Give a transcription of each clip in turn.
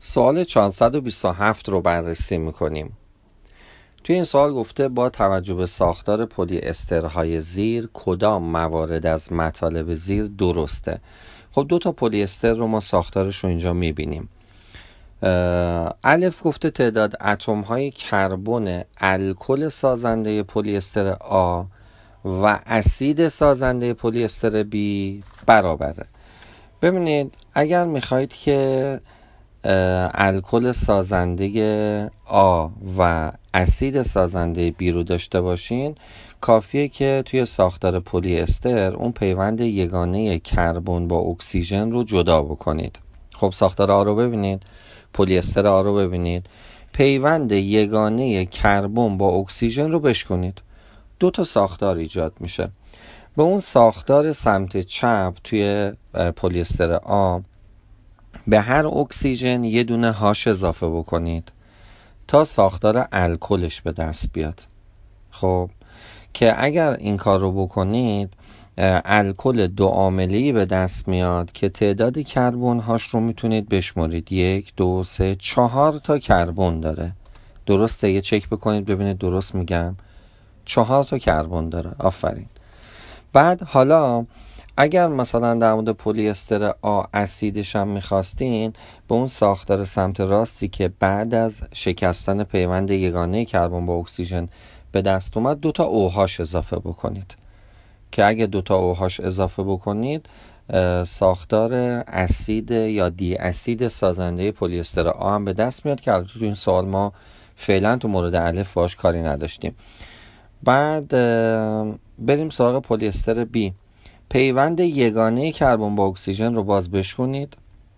سوال 427 رو بررسی میکنیم. توی این سوال گفته با توجه به ساختار پلی استرهای زیر کدام موارد از مطالب زیر درسته؟ خب دو تا پلی استر رو ما ساختارش رو اینجا میبینیم. الف گفته تعداد اتم های کربن الکل سازنده پلی استر آ و اسید سازنده پلی استر بی برابره. ببینید اگر میخواید که الکل سازنده آ و اسید سازنده بی رو داشته باشین، کافیه که توی ساختار پلی استر اون پیوند یگانه کربن با اکسیژن رو جدا بکنید. خب ساختار آ رو ببینید، پلی استر آ رو ببینید، پیوند یگانه کربن با اکسیژن رو بشکنید، دو تا ساختار ایجاد میشه. به اون ساختار سمت چپ توی پلی استر آ به هر اکسیژن یه دونه هاش اضافه بکنید تا ساختار الکلش به دست بیاد. خب که اگر این کار رو بکنید الکل دو عامله‌ای به دست میاد که تعداد کربن هاش رو میتونید بشمارید. 1 2 3 4 تا کربن داره. درسته؟ یه چک بکنید ببینید درست میگم. 4 تا کربن داره. آفرین. بعد حالا اگر مثلا در مورد پلی استر آ اسیدش هم میخواستین، به اون ساختار سمت راستی که بعد از شکستن پیوند یگانه کربن با اکسیژن به دست اومد دو تا اوهاش اضافه بکنید، که اگه دو تا اوهاش اضافه بکنید ساختار اسید یا دی اسید سازنده پلی استر آ هم به دست میاد که البته تو این سوال ما فعلا تو مورد الف باش کاری نداشتیم. بعد بریم سراغ پلی استر بی. پیوند یگانه کربن با اکسیژن رو باز بشونید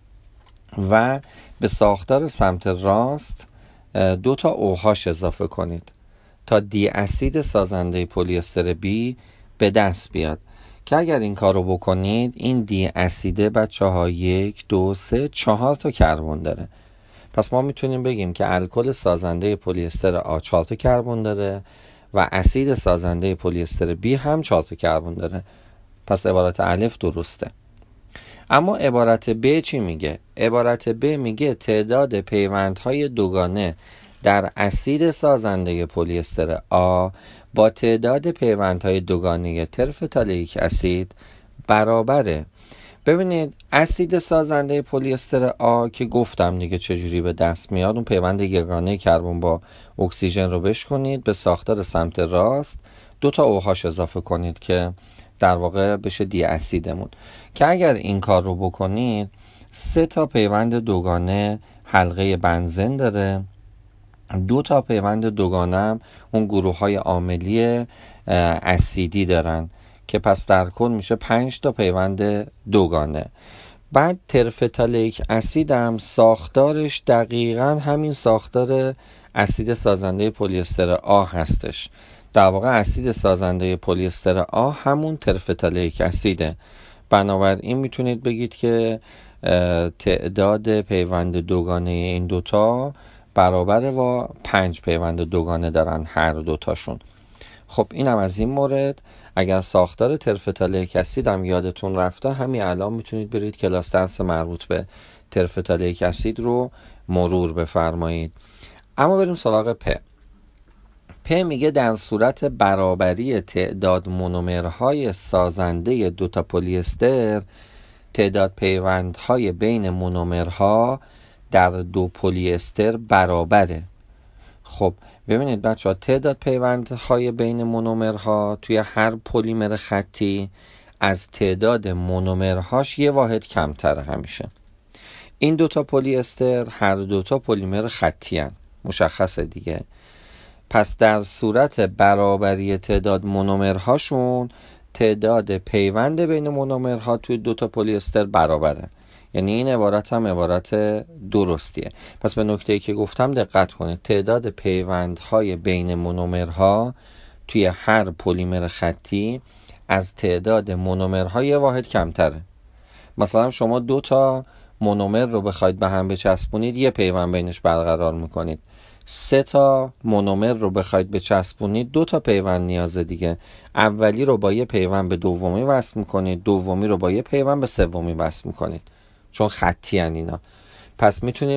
و به ساختار سمت راست دو تا اوهاش اضافه کنید تا دی اسید سازنده پلی استر بی به دست بیاد، که اگر این کار رو بکنید این دی اسیده بچه ها 1 2 3 4 تا کربن داره. پس ما میتونیم بگیم که الکل سازنده پلی استر آ 4 تا کربن داره و اسید سازنده پلی استر بی هم 4 تا کربن داره. پس عبارت الف درسته. اما عبارت ب چی میگه؟ عبارت ب میگه تعداد پیوندهای دوگانه در اسید سازنده پلی استر آ با تعداد پیوندهای دوگانه ترفتالئیک اسید برابره. ببینید اسید سازنده پلی استر آ که گفتم دیگه چجوری به دست میاد، اون پیوند یگانه کربن با اکسیژن رو بشکنید، به ساختار سمت راست دو تا اوهاش اضافه کنید که در واقع بشه دی اسیدمون، که اگر این کار رو بکنید 3 تا پیوند دوگانه حلقه بنزن داره، 2 تا پیوند دوگانه هم اون گروه های عاملی اسیدی دارن که پس در کل میشه 5 تا پیوند دوگانه. بعد ترفتالئیک اسید هم ساختارش دقیقاً همین ساختار اسید سازنده پلی استر آ هستش. در واقع اسید سازنده پلی استر آ همون ترفتالئیک اسیده. بنابراین میتونید بگید که تعداد پیوند دوگانه این دوتا برابر و 5 پیوند دوگانه دارن هر دوتاشون. خب اینم از این مورد. اگر ساختار ترفتالئیک اسید هم یادتون رفته، همین الان میتونید برید کلاس درس مربوط به ترفتالئیک اسید رو مرور بفرمایید. اما بریم سراغ پ میگه در صورت برابری تعداد مونومرهای سازنده دو تا پلی استر تعداد پیوندهای بین مونومرها در دو پلی استر برابره. خب ببینید بچه ها، تعداد پیوندهای بین مونومرها توی هر پلیمر خطی از تعداد مونومرهاش یه واحد کمتره همیشه. این دوتا پلی استر هر دوتا پلیمر خطی هن. مشخصه دیگه. پس در صورت برابری تعداد مونومرهاشون تعداد پیوند بین مونومرها توی دوتا پلی استر برابره. یعنی این عبارت هم عبارت درستیه. پس به نکته‌ای که گفتم دقت کنید. تعداد پیوندهای بین مونومرها توی هر پلیمر خطی از تعداد مونومرها یه واحد کمتره. مثلا شما 2 تا مونومر رو بخواید به هم بچسبونید یه پیوند بینش برقرار میکنید. 3 تا مونومر رو بخواید بچسبونید 2 تا پیوند نیازه دیگه. اولی رو با یه پیوند به دومی وصل میکنید، دومی رو با یه پیوند به سومی وصل میکنید، چون خطی هن اینا. پس میتونیم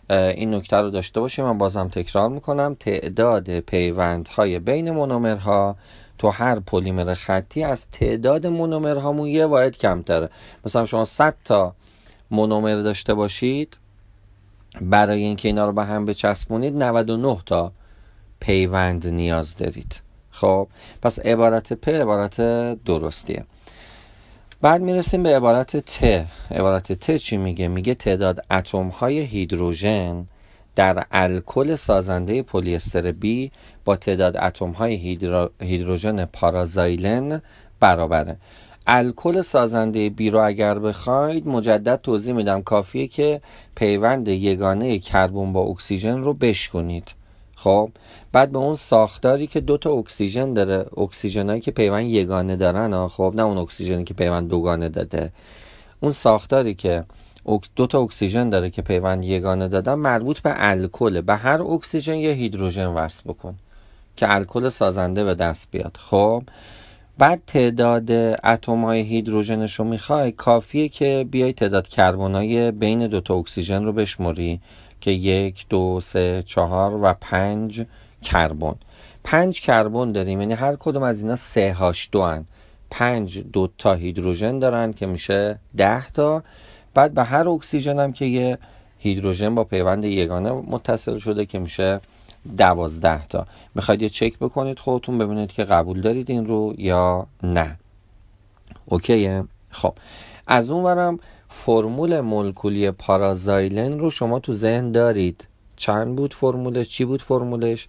این نکته رو داشته باشیم. من بازم تکرار میکنم، تعداد پیوندهای بین مونومرها تو هر پلیمر خطی از تعداد مونومرهامون یه واحد کمتره. مثلا شما 100 تا مونومر داشته باشید، برای اینکه اینا رو به هم بچسبونید 99 تا پیوند نیاز دارید. خب پس عبارت پ عبارت درستیه. بعد میرسیم به عبارت ت. عبارت ت چی میگه؟ میگه تعداد اتم های هیدروژن در الکل سازنده پلی استر B با تعداد اتم های هیدروژن پارازایلن برابره. الکل سازنده B رو اگر بخواید مجدد توضیح میدم، کافیه که پیوند یگانه کربن با اکسیژن رو بشکنید. خب بعد به اون ساختاری که دوتا اکسیژن داره، اکسیژنایی که پیوند یگانه دارن، خب نه اون اکسیژنی که پیوند دوگانه داده، اون ساختاری که دوتا اکسیژن داره که پیوند یگانه دادن مربوط به الکل، به هر اکسیژن یه هیدروژن وصل بکن که الکل سازنده به دست بیاد. خب بعد تعداد اتم‌های هیدروژنش رو میخوای، کافیه که بیای تعداد کربنای بین دوتا اکسیژن رو بشموری که 1 2 3 4 و 5 کربن. 5 کربن داریم، یعنی هر کدوم از اینا 3H2 هن. 5 دوتا هیدروژن دارن که میشه 10 تا. بعد به هر اکسیژن هم که یه هیدروژن با پیوند یگانه متصل شده که میشه 12 تا. میخواید یه چک بکنید خودتون ببینید که قبول دارید این رو یا نه. اوکیه؟ خب از اون ورم فرمول مولکولی پارازایلن رو شما تو ذهن دارید. چند بود فرمولش؟ چی بود فرمولش؟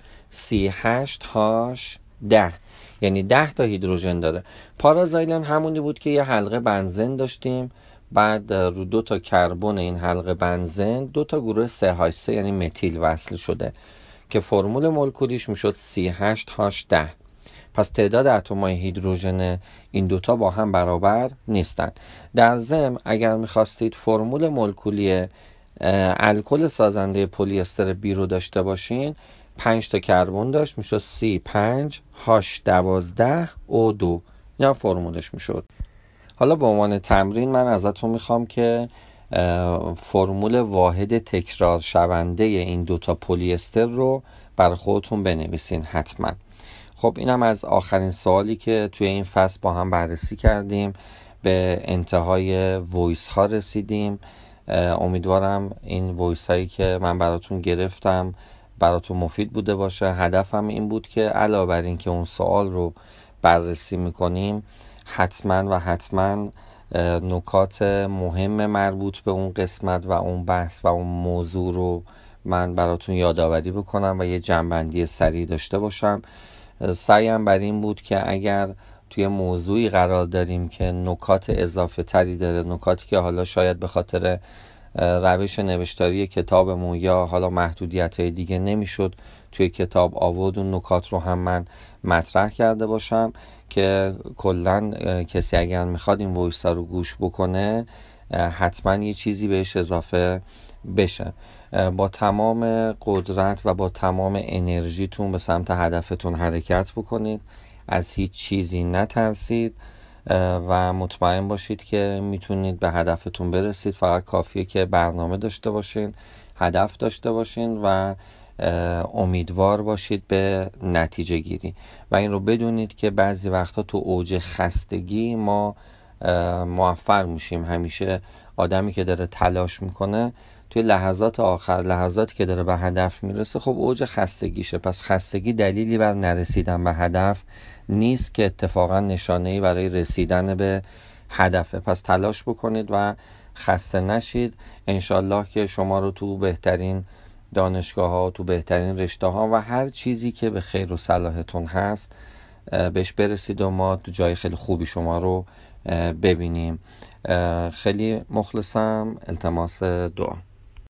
CH10، یعنی 10 تا هیدروژن داره. پارازایلن همونی بود که یه حلقه بنزن داشتیم، بعد رو 2 تا کربن این حلقه بنزن 2 تا گروه 3H3 یعنی متیل وصل شده که فرمول مولکولیش میشد CH10. پس تعداد اتم‌های هیدروژن این دوتا با هم برابر نیستن. در ضمن اگر میخواستید فرمول مولکولی الکل سازنده پلی استر B رو داشته باشین، 5 تا کربن داشت، میشد C5H12O2 یا فرمولش میشد. حالا به عنوان تمرین من ازتون میخوام که فرمول واحد تکرار شونده این دوتا پلی استر رو بر خودتون بنویسین حتما. خب اینم از آخرین سوالی که توی این فصل با هم بررسی کردیم. به انتهای وایس ها رسیدیم. امیدوارم این وایس هایی که من براتون گرفتم براتون مفید بوده باشه. هدفم این بود که علاوه بر این که اون سوال رو بررسی میکنیم، حتما نکات مهم مربوط به اون قسمت و اون بحث و اون موضوع رو من براتون یادآوری بکنم و یه جنبندی سریع داشته باشم. سعیم بر این بود که اگر توی موضوعی قرار داریم که نکات اضافه تری داره، نکاتی که حالا شاید به خاطر روش نوشتاری کتابمون یا حالا محدودیت‌های دیگه نمیشد توی کتاب آورد، اون نکات رو هم من مطرح کرده باشم که کلاً کسی اگر میخواد این وایسا رو گوش بکنه حتما یه چیزی بهش اضافه بشه. با تمام قدرت و با تمام انرژیتون به سمت هدفتون حرکت بکنید، از هیچ چیزی نترسید و مطمئن باشید که میتونید به هدفتون برسید. فقط کافیه که برنامه داشته باشین، هدف داشته باشین و امیدوار باشید به نتیجه گیری. و این رو بدونید که بعضی وقتا تو اوج خستگی ما موفق میشیم. همیشه آدمی که داره تلاش میکنه توی لحظات آخر، لحظاتی که داره به هدف میرسه، خب اوج خستگیشه. پس خستگی دلیلی بر نرسیدن به هدف نیست که اتفاقا نشانه‌ای برای رسیدن به هدفه. پس تلاش بکنید و خسته نشید. انشالله که شما رو تو بهترین دانشگاه ها، تو بهترین رشته ها و هر چیزی که به خیر و صلاحتون هست بهش برسید و ما تو جای خیلی خوبی شما رو ببینیم. خیلی مخلصم. التماس دعا.